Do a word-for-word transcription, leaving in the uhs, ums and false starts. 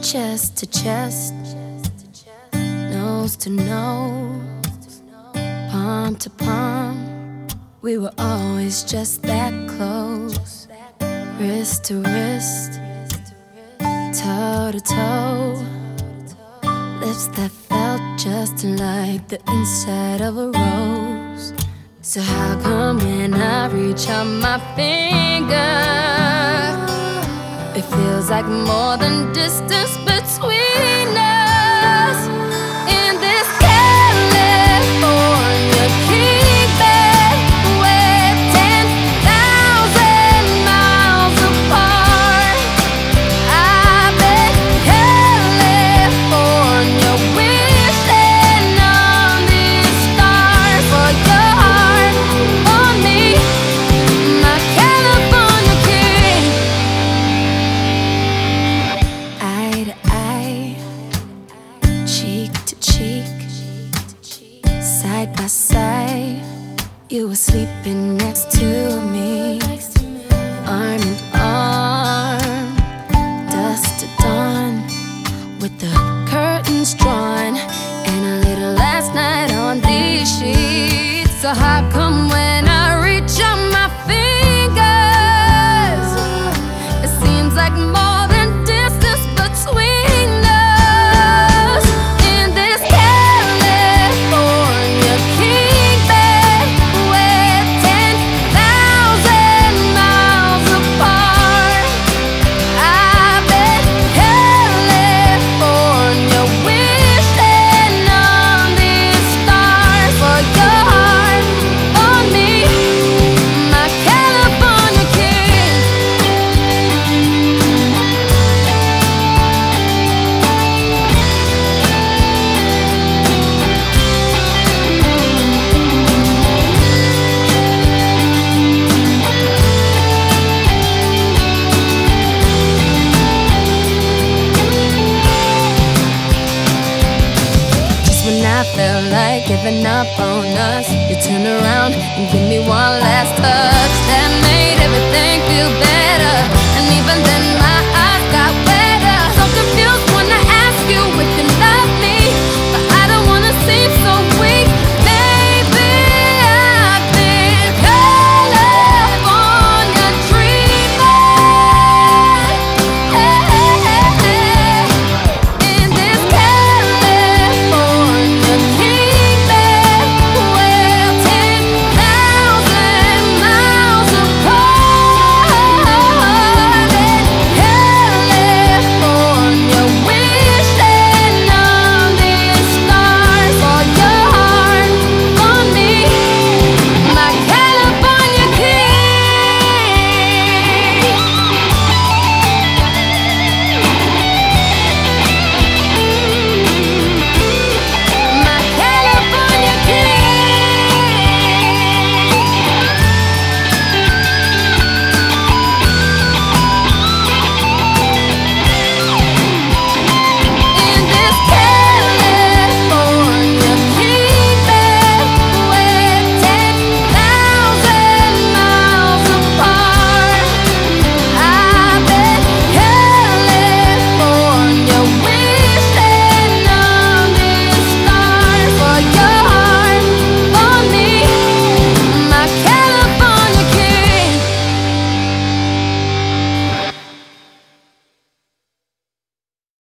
chest to chest, nose to nose, palm to palm. We were always just that close, wrist to wrist, toe to toe, lips that felt just like the inside of a rose. So how come when I reach out my finger, it feels like more than distance between us? In this California king bed, we're ten thousand miles apart. I bet California wishing on these stars for your heart on me, my California king. Eye to eye, cheek to cheek, side by side, you were sleeping next to me, arm in arm, dusk to dawn, with the curtains drawn, and a little last night on these sheets. So how come when I reach out my fingers, it seems like more than distance between us? In this California king bed, we're ten thousand miles apart. I bet California wishing on these stars for your heart on me, my California king. Just when I felt like giving up on us, you turn around and give me one last touch that made everything feel better. And even then